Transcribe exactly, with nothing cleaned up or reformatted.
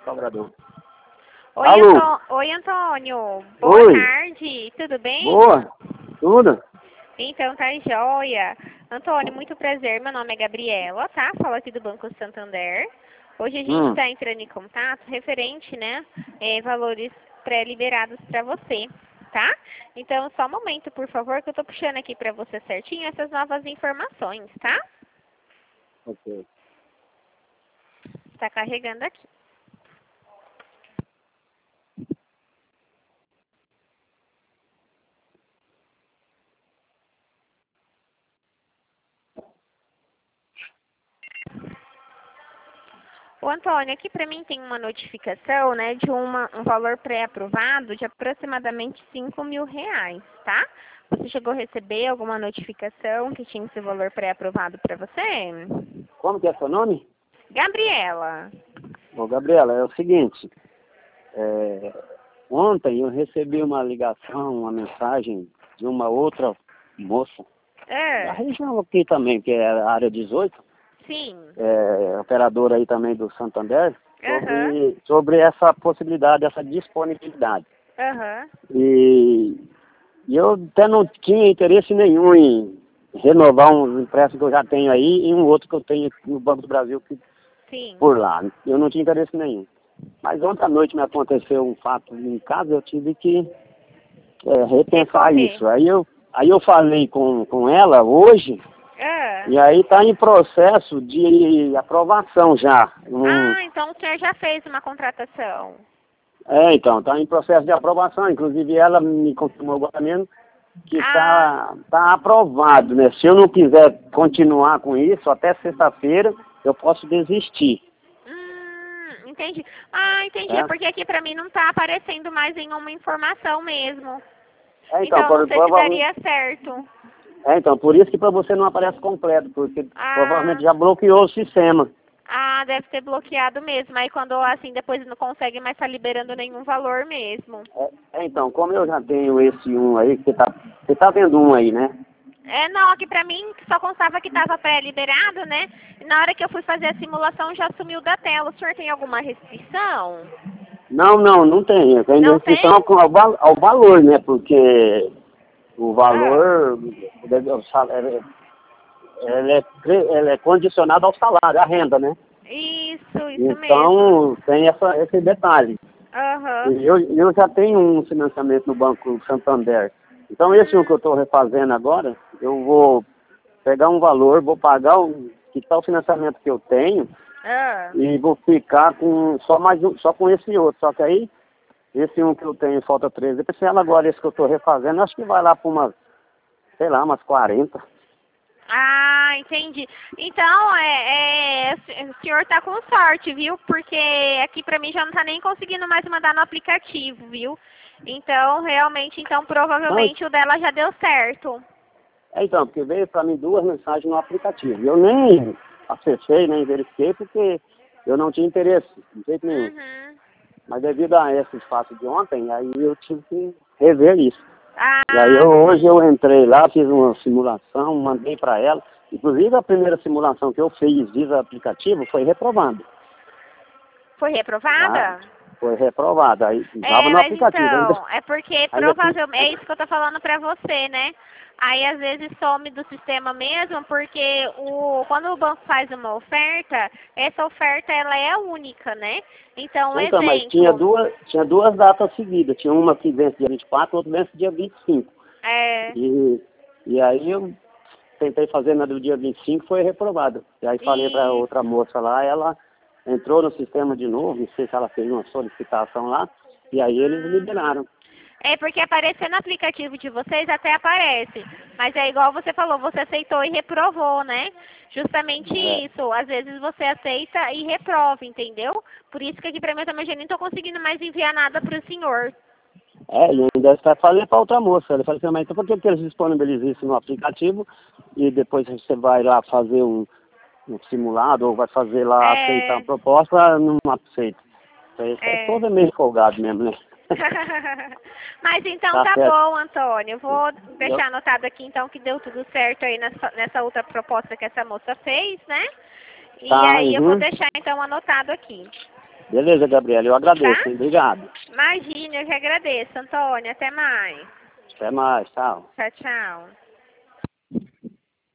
Salvador. Oi, Alô? Antô... Oi, Antônio. Boa Oi. tarde. Tudo bem? Boa. Tudo? Então, tá joia. Antônio, muito prazer. Meu nome é Gabriela, tá? Falo aqui do Banco Santander. Hoje a gente Hum. está entrando em contato referente, né, é, valores pré-liberados para você, tá? Então, só um momento, por favor, que eu tô puxando aqui para você certinho essas novas informações, tá? Ok. Está carregando aqui. Ô, Antônio, aqui para mim tem uma notificação, né, de uma, um valor pré-aprovado de aproximadamente cinco mil reais, tá? Você chegou a receber alguma notificação que tinha esse valor pré-aprovado para você? Como que é seu nome? Gabriela. Ô, Gabriela, é o seguinte. é, Ontem eu recebi uma ligação, uma mensagem de uma outra moça, da É, região aqui também, que é a área dezoito, sim. é, operadora aí também do Santander, Aham, sobre, sobre essa possibilidade, essa disponibilidade. aham. E, e eu até não tinha interesse nenhum em renovar um empréstimo que eu já tenho aí e um outro que eu tenho no Banco do Brasil que, Sim. por lá. Eu não tinha interesse nenhum. Mas ontem à noite me aconteceu um fato em casa, eu tive que é, repensar Recorrer. isso. Aí eu, aí eu falei com, com ela hoje, Ah. e aí está em processo de aprovação já. Um, Ah, então o senhor já fez uma contratação. é, então, está em processo de aprovação. Inclusive ela me confirmou agora mesmo que Ah, está tá aprovado, né? Se eu não quiser continuar com isso, até sexta-feira eu posso desistir. hum, entendi. Ah, entendi. É Né? porque aqui pra mim não tá aparecendo mais nenhuma informação mesmo. É, então, Então, não por, sei se provavelmente, daria certo. é, então, por isso que para você não aparece completo, porque provavelmente Ah, já bloqueou o sistema. ah, deve ter bloqueado mesmo. Aí quando assim depois não consegue mais estar liberando nenhum valor mesmo. É, é, então, como eu já tenho esse um aí, que você tá, você tá vendo um aí, né? É, não, aqui pra mim só constava que estava pré-liberado, né? E na hora que eu fui fazer a simulação já sumiu da tela. O senhor tem alguma restrição? Não, não, não tem. Tem Não restrição tem? ao, ao val- ao valor, né? Porque o Ah, valor deve- o sal- é, ele é, cre- ele é condicionado ao salário, à renda, né? isso, isso mesmo. Então, tem essa, esse detalhe. Aham. E Eu, eu já tenho um financiamento no Banco Santander. Então, esse um que eu Hum, estou refazendo agora, eu vou pegar um valor, vou pagar o que está o financiamento que eu tenho ah. e vou ficar com só mais um, só com esse outro. Só que aí, esse um que eu tenho falta treze. Eu pensei, agora esse que eu estou refazendo, acho que vai lá para umas, sei lá, umas quarenta. Ah, entendi. Então, é, é, o senhor tá com sorte, viu? Porque aqui pra mim já não tá nem conseguindo mais mandar no aplicativo, viu? Então, realmente, então Não, provavelmente o dela já deu certo. é então, porque veio para mim duas mensagens no aplicativo. Eu nem acessei, nem verifiquei, porque eu não tinha interesse, de jeito nenhum. Uhum. Mas devido a esse fato de ontem, aí eu tive que rever isso. E aí Ah, eu, hoje sim. eu entrei lá, fiz uma simulação, mandei para ela. Inclusive a primeira simulação que eu fiz via aplicativo foi reprovada. Foi Tá? reprovada? Foi reprovada. Aí estava É, no mas aplicativo. Ainda, então, é porque ainda fiz. provavelmente, é isso que eu tô falando pra você, né? Aí às vezes some do sistema mesmo, porque o, quando o banco faz uma oferta, essa oferta ela é única, né? Então, um Então, mas tinha exemplo, duas, tinha duas datas seguidas. Tinha uma que vence dia vinte e quatro, outra vence dia vinte e cinco. é, E, e aí eu tentei fazer na do dia vinte e cinco, foi reprovada. E aí falei para outra isso. moça lá, ela entrou no sistema de novo, não sei se ela fez uma solicitação lá, e aí eles Uhum. liberaram. É porque aparecer no aplicativo de vocês até aparece. Mas é igual você falou, você aceitou e reprovou, né? Justamente É, isso. Às vezes você aceita e reprova, entendeu? Por isso que aqui pra mim eu também já nem tô conseguindo mais enviar nada pro senhor. é, e ainda até falei para outra moça, ela falou assim, mas então por que que eles disponibilizam isso no aplicativo e depois você vai lá fazer um, um simulado ou vai fazer lá aceitar a É, proposta, não aceita. Isso é é. todo meio folgado mesmo, né? Mas então Tá tá certo. bom, Antônio. Eu vou Eu, deixar anotado aqui então que deu tudo certo aí nessa, nessa outra proposta que essa moça fez, né? E tá, aí eu vou uhum. deixar então anotado aqui. Beleza, Gabriela, eu agradeço, Tá? hein? Obrigado. Imagina, eu que agradeço, Antônio. Até mais. Até mais, tchau. Tchau, tchau.